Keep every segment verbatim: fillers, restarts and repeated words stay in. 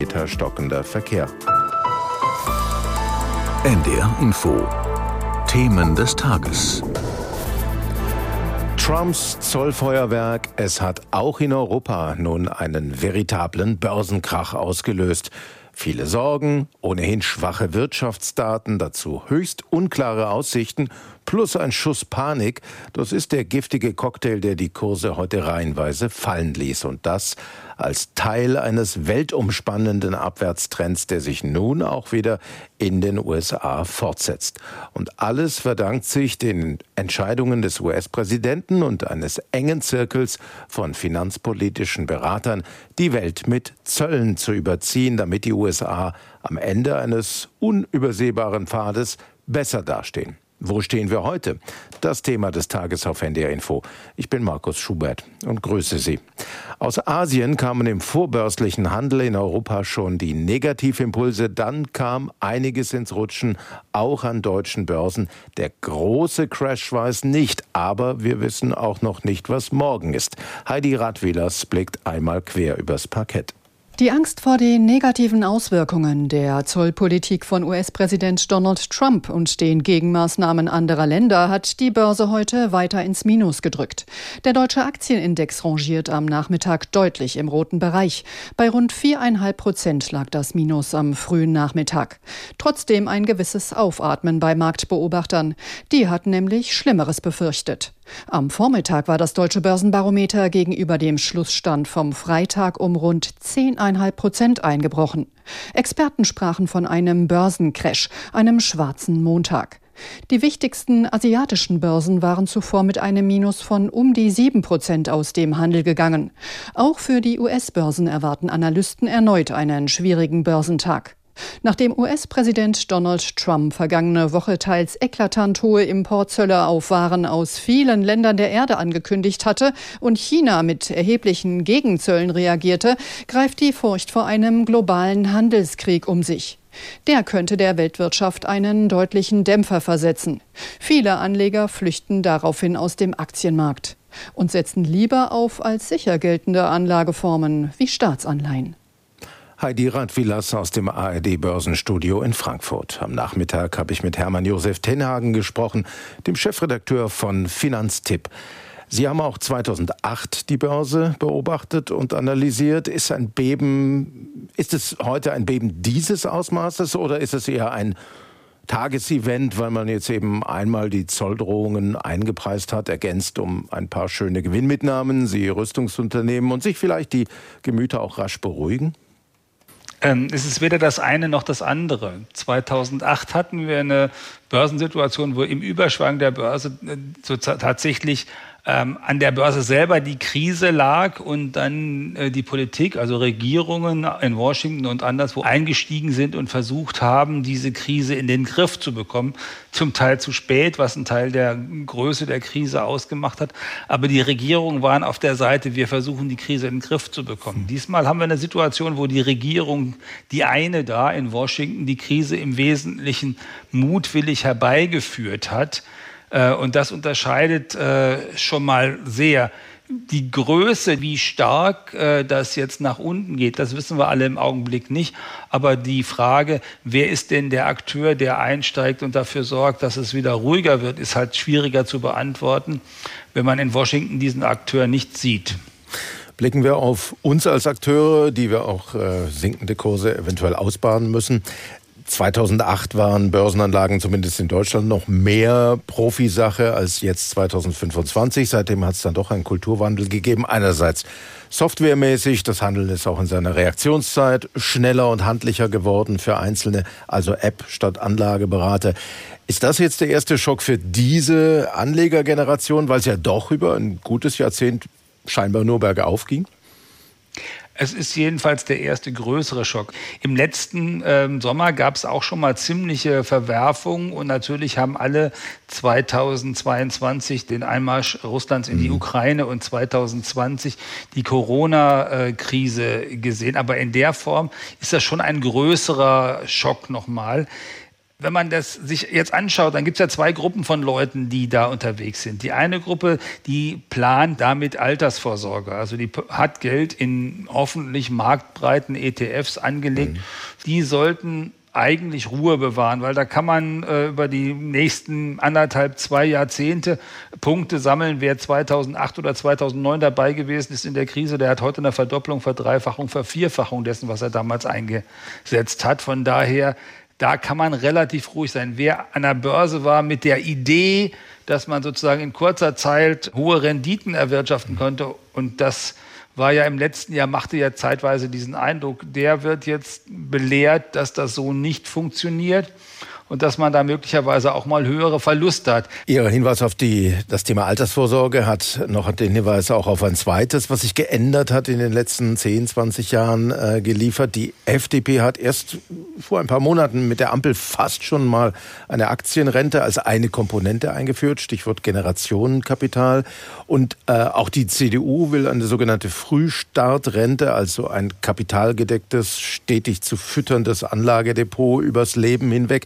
stockender Verkehr. N D R Info. Themen des Tages. Trumps Zollfeuerwerk, es hat auch in Europa nun einen veritablen Börsenkrach ausgelöst. Viele Sorgen, ohnehin schwache Wirtschaftsdaten, dazu höchst unklare Aussichten, plus ein Schuss Panik. Das ist der giftige Cocktail, der die Kurse heute reihenweise fallen ließ. Und das als Teil eines weltumspannenden Abwärtstrends, der sich nun auch wieder in den U S A fortsetzt. Und alles verdankt sich den Entscheidungen des U S-Präsidenten und eines engen Zirkels von finanzpolitischen Beratern, die Welt mit Zöllen zu überziehen, damit die U S A am Ende eines unübersehbaren Pfades besser dastehen. Wo stehen wir heute? Das Thema des Tages auf N D R Info. Ich bin Markus Schubert und grüße Sie. Aus Asien kamen im vorbörslichen Handel in Europa schon die Negativimpulse. Dann kam einiges ins Rutschen, auch an deutschen Börsen. Der große Crash war es nicht, aber wir wissen auch noch nicht, was morgen ist. Heidi Radwilas blickt einmal quer übers Parkett. Die Angst vor den negativen Auswirkungen der Zollpolitik von U S-Präsident Donald Trump und den Gegenmaßnahmen anderer Länder hat die Börse heute weiter ins Minus gedrückt. Der deutsche Aktienindex rangiert am Nachmittag deutlich im roten Bereich. Bei rund viereinhalb Prozent lag das Minus am frühen Nachmittag. Trotzdem ein gewisses Aufatmen bei Marktbeobachtern. Die hatten nämlich Schlimmeres befürchtet. Am Vormittag war das deutsche Börsenbarometer gegenüber dem Schlussstand vom Freitag um rund zehn Komma fünf Prozent eingebrochen. Experten sprachen von einem Börsencrash, einem schwarzen Montag. Die wichtigsten asiatischen Börsen waren zuvor mit einem Minus von um die sieben Prozent aus dem Handel gegangen. Auch für die U S-Börsen erwarten Analysten erneut einen schwierigen Börsentag. Nachdem U S-Präsident Donald Trump vergangene Woche teils eklatant hohe Importzölle auf Waren aus vielen Ländern der Erde angekündigt hatte und China mit erheblichen Gegenzöllen reagierte, greift die Furcht vor einem globalen Handelskrieg um sich. Der könnte der Weltwirtschaft einen deutlichen Dämpfer versetzen. Viele Anleger flüchten daraufhin aus dem Aktienmarkt und setzen lieber auf als sicher geltende Anlageformen wie Staatsanleihen. Heidi Radwilas aus dem A R D-Börsenstudio in Frankfurt. Am Nachmittag habe ich mit Hermann Josef Tenhagen gesprochen, dem Chefredakteur von Finanztipp. Sie haben auch zweitausendacht die Börse beobachtet und analysiert. Ist ein Beben, ist es heute ein Beben dieses Ausmaßes oder ist es eher ein Tagesevent, weil man jetzt eben einmal die Zolldrohungen eingepreist hat, ergänzt um ein paar schöne Gewinnmitnahmen, Sie Rüstungsunternehmen und sich vielleicht die Gemüter auch rasch beruhigen? Es ist weder das eine noch das andere. zweitausendacht hatten wir eine Börsensituation, wo im Überschwang der Börse so tatsächlich ähm, an der Börse selber die Krise lag und dann äh, die Politik, also Regierungen in Washington und anderswo eingestiegen sind und versucht haben, diese Krise in den Griff zu bekommen. Zum Teil zu spät, was einen Teil der Größe der Krise ausgemacht hat. Aber die Regierungen waren auf der Seite, wir versuchen die Krise in den Griff zu bekommen. Diesmal haben wir eine Situation, wo die Regierung, die eine da in Washington, die Krise im Wesentlichen mutwillig herbeigeführt hat. Und das unterscheidet schon mal sehr. Die Größe, wie stark äh, das jetzt nach unten geht, das wissen wir alle im Augenblick nicht. Aber die Frage, wer ist denn der Akteur, der einsteigt und dafür sorgt, dass es wieder ruhiger wird, ist halt schwieriger zu beantworten, wenn man in Washington diesen Akteur nicht sieht. Blicken wir auf uns als Akteure, die wir auch äh, sinkende Kurse eventuell ausbaden müssen. zweitausendacht waren Börsenanlagen zumindest in Deutschland noch mehr Profisache als jetzt zweitausendfünfundzwanzig. Seitdem hat es dann doch einen Kulturwandel gegeben. Einerseits softwaremäßig, das Handeln ist auch in seiner Reaktionszeit schneller und handlicher geworden für Einzelne, also App statt Anlageberater. Ist das jetzt der erste Schock für diese Anlegergeneration, weil es ja doch über ein gutes Jahrzehnt scheinbar nur bergauf ging? Es ist jedenfalls der erste größere Schock. Im letzten ähm, Sommer gab es auch schon mal ziemliche Verwerfungen und natürlich haben alle zweitausendzweiundzwanzig den Einmarsch Russlands in die mhm. Ukraine und zweitausendzwanzig die Corona-Krise gesehen. Aber in der Form ist das schon ein größerer Schock nochmal. Wenn man das sich jetzt anschaut, dann gibt es ja zwei Gruppen von Leuten, die da unterwegs sind. Die eine Gruppe, die plant damit Altersvorsorge. Also die hat Geld in hoffentlich marktbreiten E T Fs angelegt. Mhm. Die sollten eigentlich Ruhe bewahren, weil da kann man äh, über die nächsten anderthalb, zwei Jahrzehnte Punkte sammeln. Wer zweitausendacht oder zweitausendneun dabei gewesen ist in der Krise, der hat heute eine Verdopplung, Verdreifachung, Vervierfachung dessen, was er damals eingesetzt hat. Von daher, da kann man relativ ruhig sein. Wer an der Börse war mit der Idee, dass man sozusagen in kurzer Zeit hohe Renditen erwirtschaften konnte, und das war ja im letzten Jahr, machte ja zeitweise diesen Eindruck, der wird jetzt belehrt, dass das so nicht funktioniert und dass man da möglicherweise auch mal höhere Verluste hat. Ihr Hinweis auf die, das Thema Altersvorsorge hat noch den Hinweis auch auf ein zweites, was sich geändert hat in den letzten zehn, zwanzig Jahren äh, geliefert. Die F D P hat erst vor ein paar Monaten mit der Ampel fast schon mal eine Aktienrente als eine Komponente eingeführt, Stichwort Generationenkapital. Und äh, auch die C D U will eine sogenannte Frühstartrente, also ein kapitalgedecktes, stetig zu fütterndes Anlagedepot übers Leben hinweg.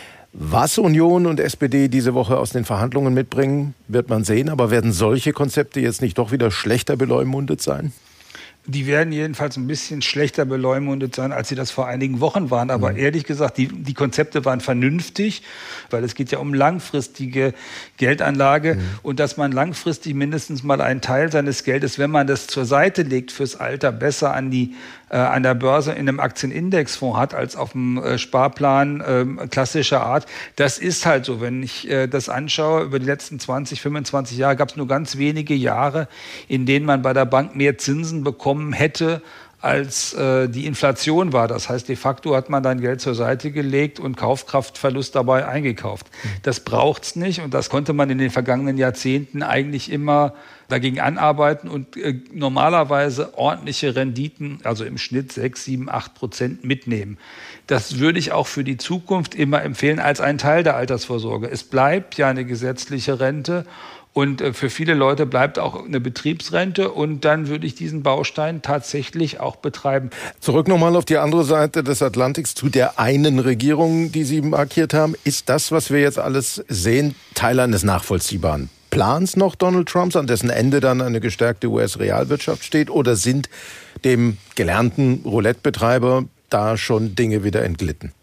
Was Union und S P D diese Woche aus den Verhandlungen mitbringen, wird man sehen. Aber werden solche Konzepte jetzt nicht doch wieder schlechter beleumundet sein? Die werden jedenfalls ein bisschen schlechter beleumundet sein, als sie das vor einigen Wochen waren. Aber mhm. ehrlich gesagt, die, die Konzepte waren vernünftig, weil es geht ja um langfristige Geldanlage. Mhm. Und dass man langfristig mindestens mal einen Teil seines Geldes, wenn man das zur Seite legt fürs Alter, besser an die äh, an der Börse in einem Aktienindexfonds hat, als auf dem äh, Sparplan äh, klassischer Art. Das ist halt so. Wenn ich äh, das anschaue, über die letzten zwanzig, fünfundzwanzig Jahre gab es nur ganz wenige Jahre, in denen man bei der Bank mehr Zinsen bekommen hätte, als äh, die Inflation war. Das heißt, de facto hat man dann Geld zur Seite gelegt und Kaufkraftverlust dabei eingekauft. Das braucht's nicht und das konnte man in den vergangenen Jahrzehnten eigentlich immer dagegen anarbeiten und äh, normalerweise ordentliche Renditen, also im Schnitt sechs, sieben, acht Prozent mitnehmen. Das würde ich auch für die Zukunft immer empfehlen als einen Teil der Altersvorsorge. Es bleibt ja eine gesetzliche Rente. Und für viele Leute bleibt auch eine Betriebsrente und dann würde ich diesen Baustein tatsächlich auch betreiben. Zurück nochmal auf die andere Seite des Atlantiks zu der einen Regierung, die Sie markiert haben. Ist das, was wir jetzt alles sehen, Teil eines nachvollziehbaren Plans noch Donald Trumps, an dessen Ende dann eine gestärkte U S-Realwirtschaft steht? Oder sind dem gelernten Roulette-Betreiber da schon Dinge wieder entglitten?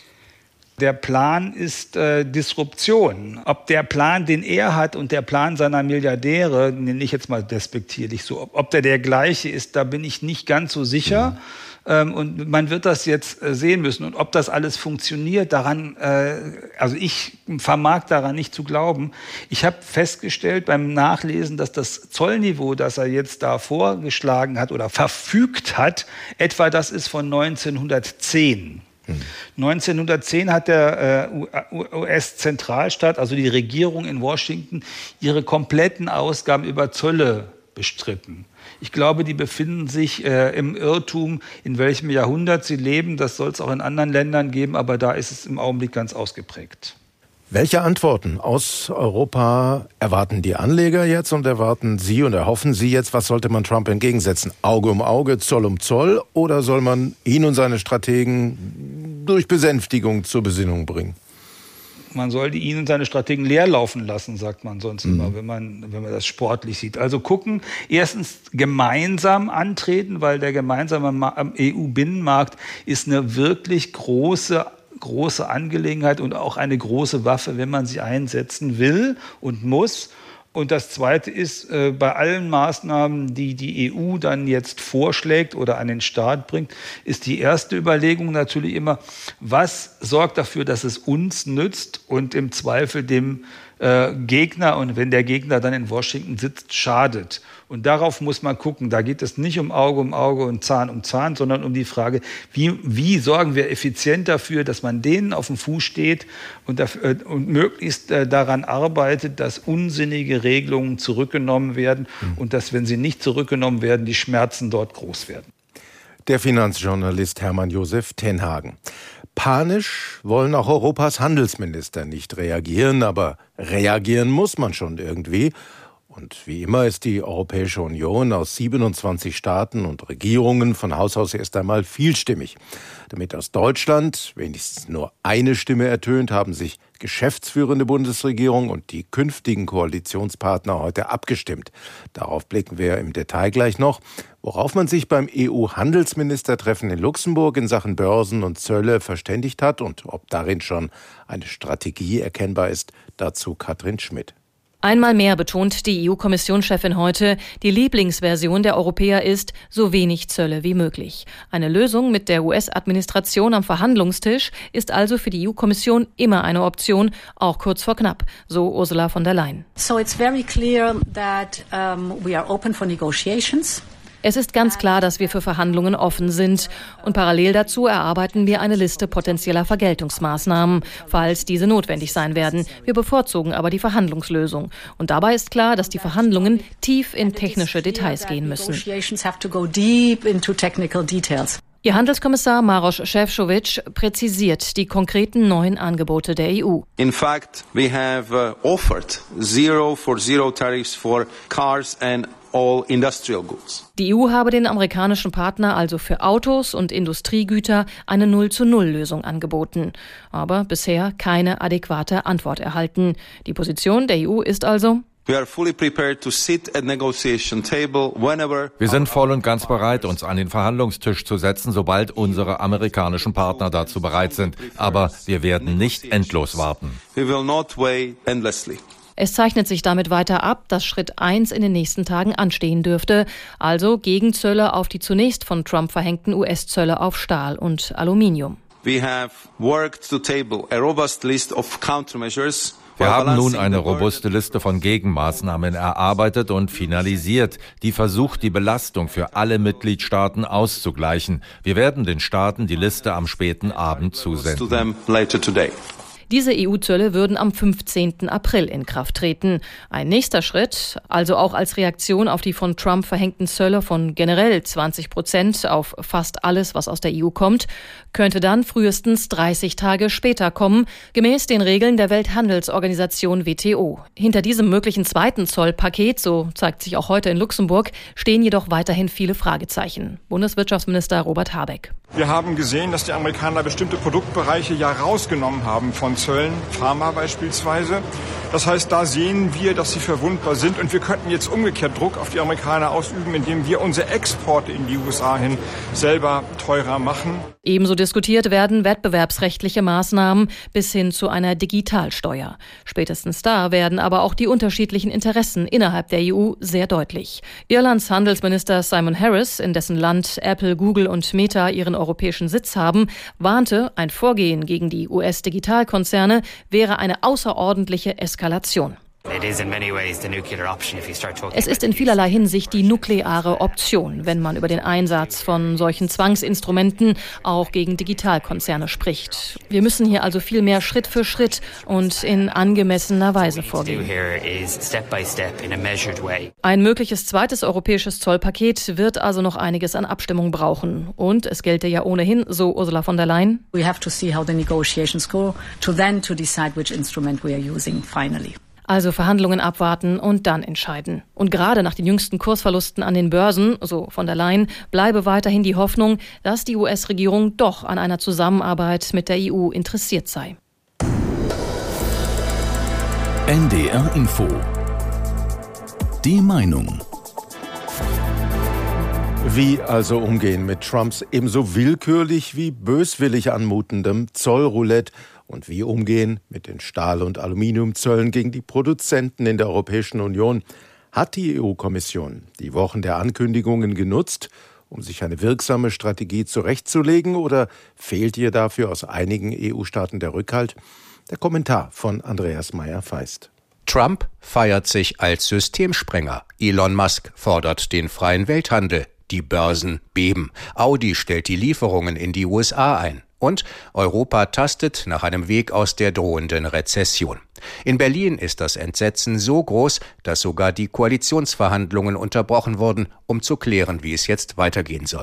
Der Plan ist äh, Disruption. Ob der Plan, den er hat und der Plan seiner Milliardäre, nenne ich jetzt mal despektierlich so, ob, ob der der gleiche ist, da bin ich nicht ganz so sicher. Ähm, und man wird das jetzt äh, sehen müssen. Und ob das alles funktioniert, daran, äh, also ich vermag daran nicht zu glauben. Ich habe festgestellt beim Nachlesen, dass das Zollniveau, das er jetzt da vorgeschlagen hat oder verfügt hat, etwa das ist von neunzehnhundertzehn. Hm. neunzehnhundertzehn hat der äh, U S-Zentralstaat, also die Regierung in Washington, ihre kompletten Ausgaben über Zölle bestritten. Ich glaube, die befinden sich äh, im Irrtum, in welchem Jahrhundert sie leben. Das soll es auch in anderen Ländern geben, aber da ist es im Augenblick ganz ausgeprägt. Welche Antworten aus Europa erwarten die Anleger jetzt und erwarten Sie und erhoffen Sie jetzt, was sollte man Trump entgegensetzen? Auge um Auge, Zoll um Zoll, oder soll man ihn und seine Strategen durch Besänftigung zur Besinnung bringen? Man soll die ihn und seine Strategen leer laufen lassen, sagt man sonst mhm. immer, wenn man, wenn man das sportlich sieht. Also gucken, erstens gemeinsam antreten, weil der gemeinsame E U-Binnenmarkt ist eine wirklich große große Angelegenheit und auch eine große Waffe, wenn man sie einsetzen will und muss. Und das Zweite ist, äh, bei allen Maßnahmen, die die E U dann jetzt vorschlägt oder an den Start bringt, ist die erste Überlegung natürlich immer, was sorgt dafür, dass es uns nützt und im Zweifel dem äh, Gegner, und wenn der Gegner dann in Washington sitzt, schadet. Und darauf muss man gucken. Da geht es nicht um Auge um Auge und Zahn um Zahn, sondern um die Frage, wie, wie sorgen wir effizient dafür, dass man denen auf dem Fuß steht und, dafür, und möglichst äh, daran arbeitet, dass unsinnige Regelungen zurückgenommen werden mhm. und dass, wenn sie nicht zurückgenommen werden, die Schmerzen dort groß werden. Der Finanzjournalist Hermann Josef Tenhagen. Panisch wollen auch Europas Handelsminister nicht reagieren, aber reagieren muss man schon irgendwie. Und wie immer ist die Europäische Union aus siebenundzwanzig Staaten und Regierungen von Haus aus erst einmal vielstimmig. Damit aus Deutschland wenigstens nur eine Stimme ertönt, haben sich geschäftsführende Bundesregierung und die künftigen Koalitionspartner heute abgestimmt. Darauf blicken wir im Detail gleich noch. Worauf man sich beim E U-Handelsministertreffen in Luxemburg in Sachen Börsen und Zölle verständigt hat und ob darin schon eine Strategie erkennbar ist, dazu Katrin Schmidt. Einmal mehr betont die E U-Kommissionschefin heute, die Lieblingsversion der Europäer ist, so wenig Zölle wie möglich. Eine Lösung mit der U S-Administration am Verhandlungstisch ist also für die E U-Kommission immer eine Option, auch kurz vor knapp, so Ursula von der Leyen. So it's very clear that um, we are open for negotiations. Es ist ganz klar, dass wir für Verhandlungen offen sind. Und parallel dazu erarbeiten wir eine Liste potenzieller Vergeltungsmaßnahmen, falls diese notwendig sein werden. Wir bevorzugen aber die Verhandlungslösung. Und dabei ist klar, dass die Verhandlungen tief in technische Details gehen müssen. Ihr Handelskommissar Maroš Šefčovič präzisiert die konkreten neuen Angebote der E U. In fact, we have uh, offered zero for zero tariffs for cars and all industrial goods. Die E U habe den amerikanischen Partner also für Autos und Industriegüter eine null zu null Lösung angeboten. Aber bisher keine adäquate Antwort erhalten. Die Position der E U ist also: Wir sind voll und ganz bereit, uns an den Verhandlungstisch zu setzen, sobald unsere amerikanischen Partner dazu bereit sind. Aber wir werden nicht endlos warten. Es zeichnet sich damit weiter ab, dass Schritt eins in den nächsten Tagen anstehen dürfte, also Gegenzölle auf die zunächst von Trump verhängten U S-Zölle auf Stahl und Aluminium. We have worked to table a robust list of countermeasures. Wir haben nun eine robuste Liste von Gegenmaßnahmen erarbeitet und finalisiert, die versucht, die Belastung für alle Mitgliedstaaten auszugleichen. Wir werden den Staaten die Liste am späten Abend zusenden. Diese E U-Zölle würden am fünfzehnten April in Kraft treten. Ein nächster Schritt, also auch als Reaktion auf die von Trump verhängten Zölle von generell zwanzig Prozent auf fast alles, was aus der E U kommt, könnte dann frühestens dreißig Tage später kommen, gemäß den Regeln der Welthandelsorganisation W T O. Hinter diesem möglichen zweiten Zollpaket, so zeigt sich auch heute in Luxemburg, stehen jedoch weiterhin viele Fragezeichen. Bundeswirtschaftsminister Robert Habeck. Wir haben gesehen, dass die Amerikaner bestimmte Produktbereiche ja rausgenommen haben von Zöllen, Pharma beispielsweise. Das heißt, da sehen wir, dass sie verwundbar sind und wir könnten jetzt umgekehrt Druck auf die Amerikaner ausüben, indem wir unsere Exporte in die U S A hin selber teurer machen. Ebenso diskutiert werden wettbewerbsrechtliche Maßnahmen bis hin zu einer Digitalsteuer. Spätestens da werden aber auch die unterschiedlichen Interessen innerhalb der E U sehr deutlich. Irlands Handelsminister Simon Harris, in dessen Land Apple, Google und Meta ihren europäischen Sitz haben, warnte, ein Vorgehen gegen die U S-Digitalkonzerne wäre eine außerordentliche Eskalation. Es ist in vielerlei Hinsicht die nukleare Option, wenn man über den Einsatz von solchen Zwangsinstrumenten auch gegen Digitalkonzerne spricht. Wir müssen hier also viel mehr Schritt für Schritt und in angemessener Weise vorgehen. Ein mögliches zweites europäisches Zollpaket wird also noch einiges an Abstimmung brauchen. Und es gelte ja ohnehin, so Ursula von der Leyen, We have to see how the negotiations go to then to decide which instrument we are using finally. Also Verhandlungen abwarten und dann entscheiden. Und gerade nach den jüngsten Kursverlusten an den Börsen, so von der Leyen, bleibe weiterhin die Hoffnung, dass die U S-Regierung doch an einer Zusammenarbeit mit der E U interessiert sei. N D R Info. Die Meinung. Wie also umgehen mit Trumps ebenso willkürlich wie böswillig anmutendem Zollroulette? Und wie umgehen mit den Stahl- und Aluminiumzöllen gegen die Produzenten in der Europäischen Union? Hat die E U-Kommission die Wochen der Ankündigungen genutzt, um sich eine wirksame Strategie zurechtzulegen, oder fehlt ihr dafür aus einigen E U-Staaten der Rückhalt? Der Kommentar von Andreas Meyer-Feist. Trump feiert sich als Systemsprenger. Elon Musk fordert den freien Welthandel. Die Börsen beben. Audi stellt die Lieferungen in die U S A ein. Und Europa tastet nach einem Weg aus der drohenden Rezession. In Berlin ist das Entsetzen so groß, dass sogar die Koalitionsverhandlungen unterbrochen wurden, um zu klären, wie es jetzt weitergehen soll.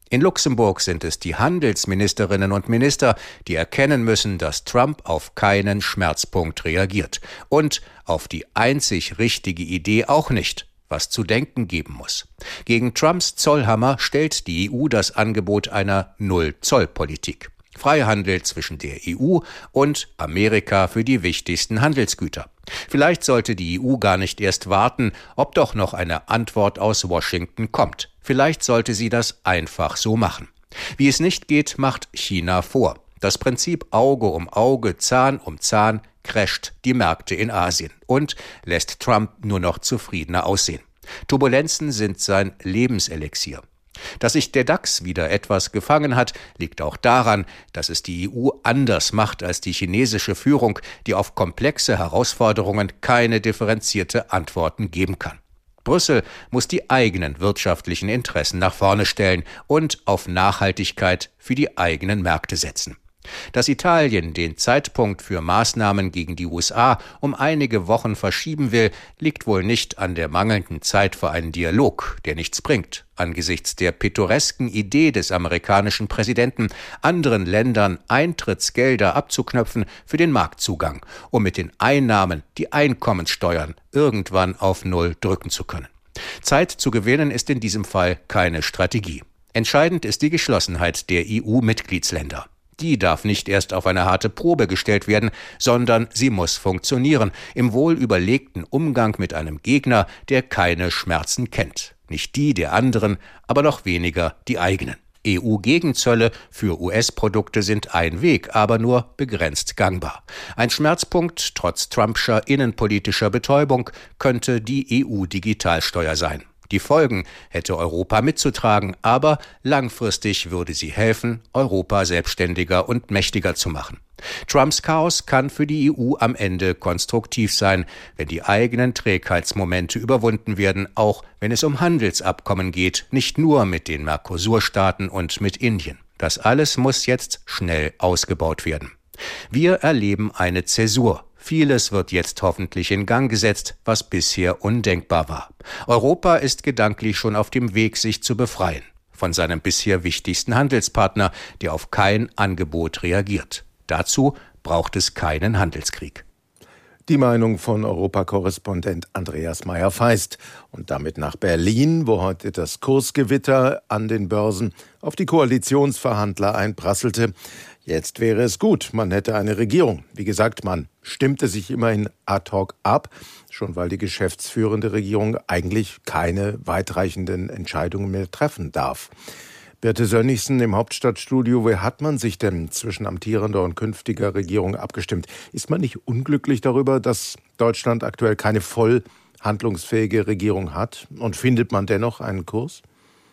In Luxemburg sind es die Handelsministerinnen und Minister, die erkennen müssen, dass Trump auf keinen Schmerzpunkt reagiert. Und auf die einzig richtige Idee auch nicht, was zu denken geben muss. Gegen Trumps Zollhammer stellt die E U das Angebot einer Null-Zoll-Politik. Freihandel zwischen der E U und Amerika für die wichtigsten Handelsgüter. Vielleicht sollte die E U gar nicht erst warten, ob doch noch eine Antwort aus Washington kommt. Vielleicht sollte sie das einfach so machen. Wie es nicht geht, macht China vor. Das Prinzip Auge um Auge, Zahn um Zahn crasht die Märkte in Asien und lässt Trump nur noch zufriedener aussehen. Turbulenzen sind sein Lebenselixier. Dass sich der DAX wieder etwas gefangen hat, liegt auch daran, dass es die E U anders macht als die chinesische Führung, die auf komplexe Herausforderungen keine differenzierte Antworten geben kann. Brüssel muss die eigenen wirtschaftlichen Interessen nach vorne stellen und auf Nachhaltigkeit für die eigenen Märkte setzen. Dass Italien den Zeitpunkt für Maßnahmen gegen die U S A um einige Wochen verschieben will, liegt wohl nicht an der mangelnden Zeit für einen Dialog, der nichts bringt, angesichts der pittoresken Idee des amerikanischen Präsidenten, anderen Ländern Eintrittsgelder abzuknöpfen für den Marktzugang, um mit den Einnahmen die Einkommenssteuern irgendwann auf Null drücken zu können. Zeit zu gewinnen ist in diesem Fall keine Strategie. Entscheidend ist die Geschlossenheit der E U-Mitgliedsländer. Die darf nicht erst auf eine harte Probe gestellt werden, sondern sie muss funktionieren, im wohlüberlegten Umgang mit einem Gegner, der keine Schmerzen kennt. Nicht die der anderen, aber noch weniger die eigenen. E U-Gegenzölle für U S-Produkte sind ein Weg, aber nur begrenzt gangbar. Ein Schmerzpunkt, trotz Trumpscher innenpolitischer Betäubung, könnte die E U-Digitalsteuer sein. Die Folgen hätte Europa mitzutragen, aber langfristig würde sie helfen, Europa selbstständiger und mächtiger zu machen. Trumps Chaos kann für die E U am Ende konstruktiv sein, wenn die eigenen Trägheitsmomente überwunden werden, auch wenn es um Handelsabkommen geht, nicht nur mit den Mercosur-Staaten und mit Indien. Das alles muss jetzt schnell ausgebaut werden. Wir erleben eine Zäsur. Vieles wird jetzt hoffentlich in Gang gesetzt, was bisher undenkbar war. Europa ist gedanklich schon auf dem Weg, sich zu befreien von seinem bisher wichtigsten Handelspartner, der auf kein Angebot reagiert. Dazu braucht es keinen Handelskrieg. Die Meinung von Europakorrespondent Andreas Meyer-Feist. Und damit nach Berlin, wo heute das Kursgewitter an den Börsen auf die Koalitionsverhandler einprasselte. Jetzt wäre es gut, man hätte eine Regierung. Wie gesagt, man stimmte sich immerhin ad hoc ab, schon weil die geschäftsführende Regierung eigentlich keine weitreichenden Entscheidungen mehr treffen darf. Birte Sönnigsen im Hauptstadtstudio, wie hat man sich denn zwischen amtierender und künftiger Regierung abgestimmt? Ist man nicht unglücklich darüber, dass Deutschland aktuell keine voll handlungsfähige Regierung hat? Und findet man dennoch einen Kurs?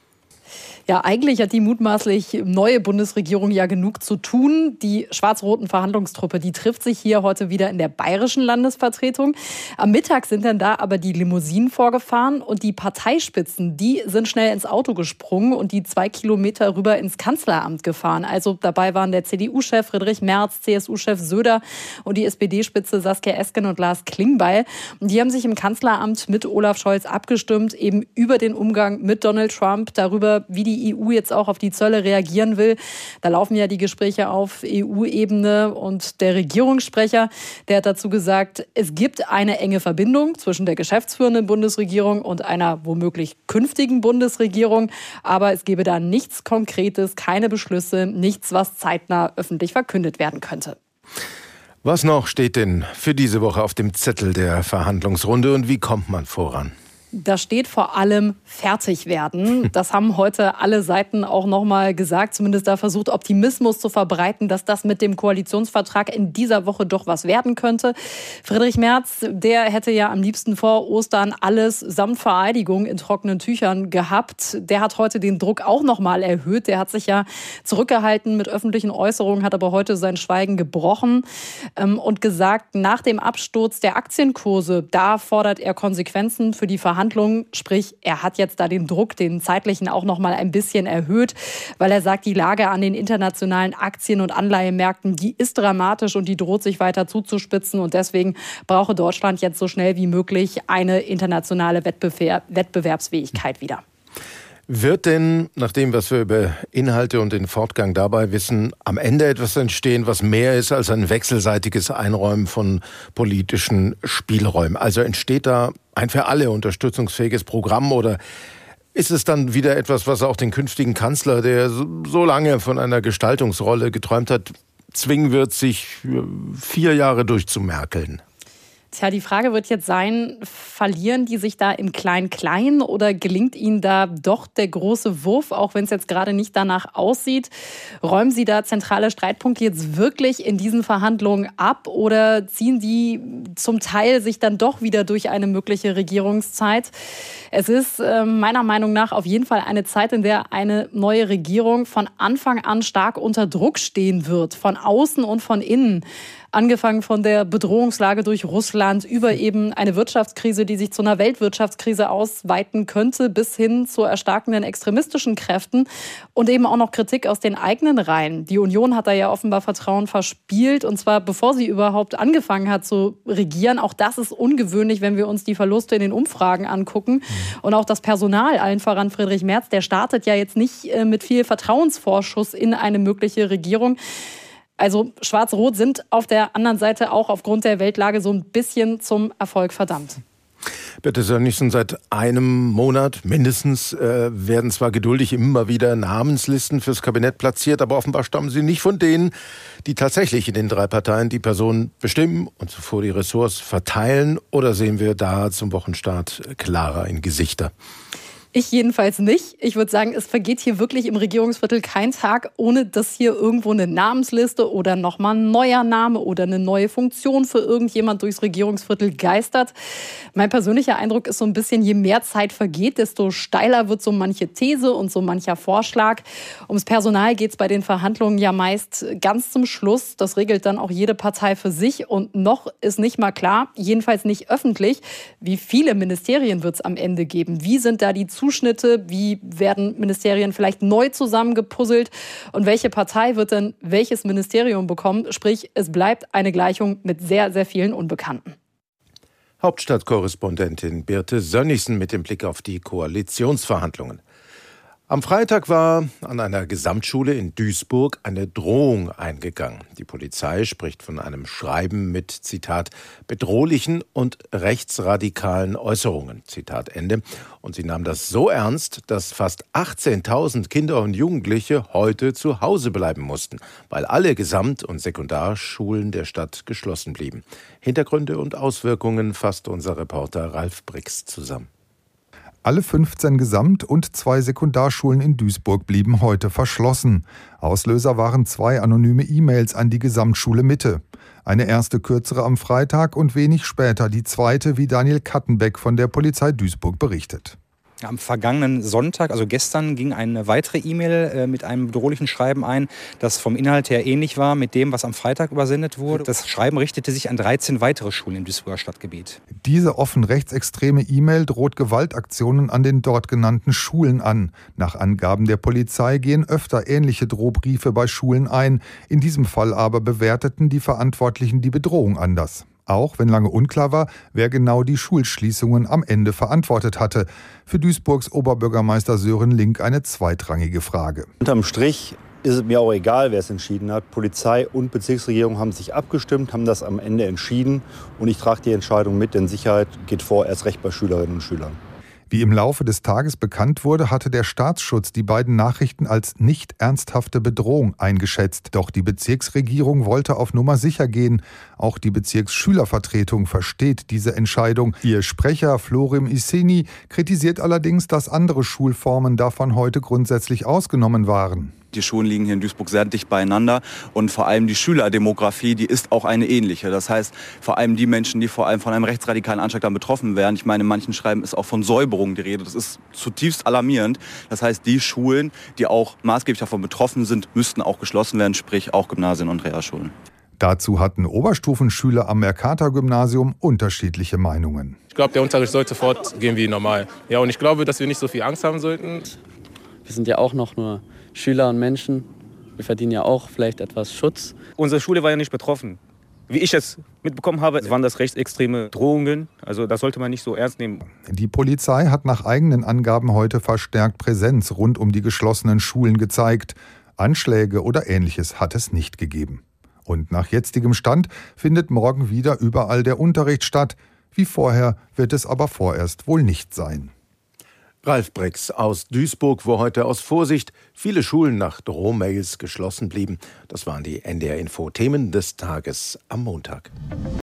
Ja, eigentlich hat die mutmaßlich neue Bundesregierung ja genug zu tun. Die schwarz-roten Verhandlungstruppe, die trifft sich hier heute wieder in der bayerischen Landesvertretung. Am Mittag sind dann da aber die Limousinen vorgefahren und die Parteispitzen, die sind schnell ins Auto gesprungen und die zwei Kilometer rüber ins Kanzleramt gefahren. Also dabei waren der C D U-Chef Friedrich Merz, C S U-Chef Söder und die S P D-Spitze Saskia Esken und Lars Klingbeil. Und die haben sich im Kanzleramt mit Olaf Scholz abgestimmt, eben über den Umgang mit Donald Trump, darüber, wie die E U jetzt auch auf die Zölle reagieren will. Da laufen ja die Gespräche auf E U-Ebene und der Regierungssprecher, der hat dazu gesagt, es gibt eine enge Verbindung zwischen der geschäftsführenden Bundesregierung und einer womöglich künftigen Bundesregierung, aber es gebe da nichts Konkretes, keine Beschlüsse, nichts, was zeitnah öffentlich verkündet werden könnte. Was noch steht denn für diese Woche auf dem Zettel der Verhandlungsrunde und wie kommt man voran? Da steht vor allem fertig werden. Das haben heute alle Seiten auch nochmal gesagt. Zumindest da versucht Optimismus zu verbreiten, dass das mit dem Koalitionsvertrag in dieser Woche doch was werden könnte. Friedrich Merz, der hätte ja am liebsten vor Ostern alles samt Vereidigung in trockenen Tüchern gehabt. Der hat heute den Druck auch nochmal erhöht. Der hat sich ja zurückgehalten mit öffentlichen Äußerungen, hat aber heute sein Schweigen gebrochen und gesagt, nach dem Absturz der Aktienkurse, da fordert er Konsequenzen für die Verhandlungen. Verhandlungen, sprich, er hat jetzt da den Druck, den zeitlichen, auch noch mal ein bisschen erhöht, weil er sagt, die Lage an den internationalen Aktien- und Anleihemärkten, die ist dramatisch und die droht sich weiter zuzuspitzen und deswegen brauche Deutschland jetzt so schnell wie möglich eine internationale Wettbewerb- Wettbewerbsfähigkeit wieder. Wird denn, nach dem, was wir über Inhalte und den Fortgang dabei wissen, am Ende etwas entstehen, was mehr ist als ein wechselseitiges Einräumen von politischen Spielräumen? Also entsteht da ein für alle unterstützungsfähiges Programm oder ist es dann wieder etwas, was auch den künftigen Kanzler, der so lange von einer Gestaltungsrolle geträumt hat, zwingen wird, sich vier Jahre durchzumerkeln? Tja, die Frage wird jetzt sein, verlieren die sich da im Klein-Klein oder gelingt ihnen da doch der große Wurf, auch wenn es jetzt gerade nicht danach aussieht? Räumen sie da zentrale Streitpunkte jetzt wirklich in diesen Verhandlungen ab oder ziehen die zum Teil sich dann doch wieder durch eine mögliche Regierungszeit? Es ist äh, meiner Meinung nach auf jeden Fall eine Zeit, in der eine neue Regierung von Anfang an stark unter Druck stehen wird, von außen und von innen. Angefangen von der Bedrohungslage durch Russland über eben eine Wirtschaftskrise, die sich zu einer Weltwirtschaftskrise ausweiten könnte, bis hin zu erstarkenden extremistischen Kräften und eben auch noch Kritik aus den eigenen Reihen. Die Union hat da ja offenbar Vertrauen verspielt und zwar bevor sie überhaupt angefangen hat zu regieren. Auch das ist ungewöhnlich, wenn wir uns die Verluste in den Umfragen angucken. Und auch das Personal, allen voran Friedrich Merz, der startet ja jetzt nicht mit viel Vertrauensvorschuss in eine mögliche Regierung. Also Schwarz-Rot sind auf der anderen Seite auch aufgrund der Weltlage so ein bisschen zum Erfolg verdammt. Birte Sönnigsen, seit einem Monat mindestens äh, werden zwar geduldig immer wieder Namenslisten fürs Kabinett platziert, aber offenbar stammen sie nicht von denen, die tatsächlich in den drei Parteien die Personen bestimmen und zuvor die Ressorts verteilen. Oder sehen wir da zum Wochenstart klarer in Gesichter? Ich jedenfalls nicht. Ich würde sagen, es vergeht hier wirklich im Regierungsviertel kein Tag, ohne dass hier irgendwo eine Namensliste oder nochmal ein neuer Name oder eine neue Funktion für irgendjemand durchs Regierungsviertel geistert. Mein persönlicher Eindruck ist so ein bisschen, je mehr Zeit vergeht, desto steiler wird so manche These und so mancher Vorschlag. Ums Personal geht es bei den Verhandlungen ja meist ganz zum Schluss. Das regelt dann auch jede Partei für sich. Und noch ist nicht mal klar, jedenfalls nicht öffentlich, wie viele Ministerien wird es am Ende geben. Wie sind da die Zuschnitte? Wie werden Ministerien vielleicht neu zusammengepuzzelt? Und welche Partei wird denn welches Ministerium bekommen? Sprich, es bleibt eine Gleichung mit sehr, sehr vielen Unbekannten. Hauptstadtkorrespondentin Birte Sönnigsen mit dem Blick auf die Koalitionsverhandlungen. Am Freitag war an einer Gesamtschule in Duisburg eine Drohung eingegangen. Die Polizei spricht von einem Schreiben mit, Zitat, bedrohlichen und rechtsradikalen Äußerungen, Zitat Ende. Und sie nahm das so ernst, dass fast achtzehntausend Kinder und Jugendliche heute zu Hause bleiben mussten, weil alle Gesamt- und Sekundarschulen der Stadt geschlossen blieben. Hintergründe und Auswirkungen fasst unser Reporter Ralf Brix zusammen. Alle fünfzehn Gesamt- und zwei Sekundarschulen in Duisburg blieben heute verschlossen. Auslöser waren zwei anonyme E-Mails an die Gesamtschule Mitte. Eine erste kürzere am Freitag und wenig später die zweite, wie Daniel Kattenbeck von der Polizei Duisburg berichtet. Am vergangenen Sonntag, also gestern, ging eine weitere E-Mail äh, mit einem bedrohlichen Schreiben ein, das vom Inhalt her ähnlich war mit dem, was am Freitag übersendet wurde. Das Schreiben richtete sich an dreizehn weitere Schulen im Duisburger Stadtgebiet. Diese offen rechtsextreme E-Mail droht Gewaltaktionen an den dort genannten Schulen an. Nach Angaben der Polizei gehen öfter ähnliche Drohbriefe bei Schulen ein. In diesem Fall aber bewerteten die Verantwortlichen die Bedrohung anders. Auch wenn lange unklar war, wer genau die Schulschließungen am Ende verantwortet hatte. Für Duisburgs Oberbürgermeister Sören Link eine zweitrangige Frage. Unterm Strich ist es mir auch egal, wer es entschieden hat. Polizei und Bezirksregierung haben sich abgestimmt, haben das am Ende entschieden. Und ich trage die Entscheidung mit, denn Sicherheit geht vor, erst recht bei Schülerinnen und Schülern. Wie im Laufe des Tages bekannt wurde, hatte der Staatsschutz die beiden Nachrichten als nicht ernsthafte Bedrohung eingeschätzt. Doch die Bezirksregierung wollte auf Nummer sicher gehen. Auch die Bezirksschülervertretung versteht diese Entscheidung. Ihr Sprecher Florim Isseni kritisiert allerdings, dass andere Schulformen davon heute grundsätzlich ausgenommen waren. Die Schulen liegen hier in Duisburg sehr dicht beieinander und vor allem die Schülerdemografie, die ist auch eine ähnliche. Das heißt, vor allem die Menschen, die vor allem von einem rechtsradikalen Anschlag dann betroffen werden. Ich meine, in manchen Schreiben ist auch von Säuberung die Rede. Das ist zutiefst alarmierend. Das heißt, die Schulen, die auch maßgeblich davon betroffen sind, müssten auch geschlossen werden, sprich auch Gymnasien und Realschulen. Dazu hatten Oberstufenschüler am Mercator-Gymnasium unterschiedliche Meinungen. Ich glaube, der Unterricht sollte fortgehen wie normal. Ja, und ich glaube, dass wir nicht so viel Angst haben sollten. Wir sind ja auch noch nur Schüler und Menschen. Wir verdienen ja auch vielleicht etwas Schutz. Unsere Schule war ja nicht betroffen. Wie ich es mitbekommen habe, waren das rechtsextreme Drohungen. Also das sollte man nicht so ernst nehmen. Die Polizei hat nach eigenen Angaben heute verstärkt Präsenz rund um die geschlossenen Schulen gezeigt. Anschläge oder Ähnliches hat es nicht gegeben. Und nach jetzigem Stand findet morgen wieder überall der Unterricht statt. Wie vorher wird es aber vorerst wohl nicht sein. Ralf Brix aus Duisburg, wo heute aus Vorsicht viele Schulen nach Drohmails geschlossen blieben. Das waren die N D R Info Themen des Tages am Montag.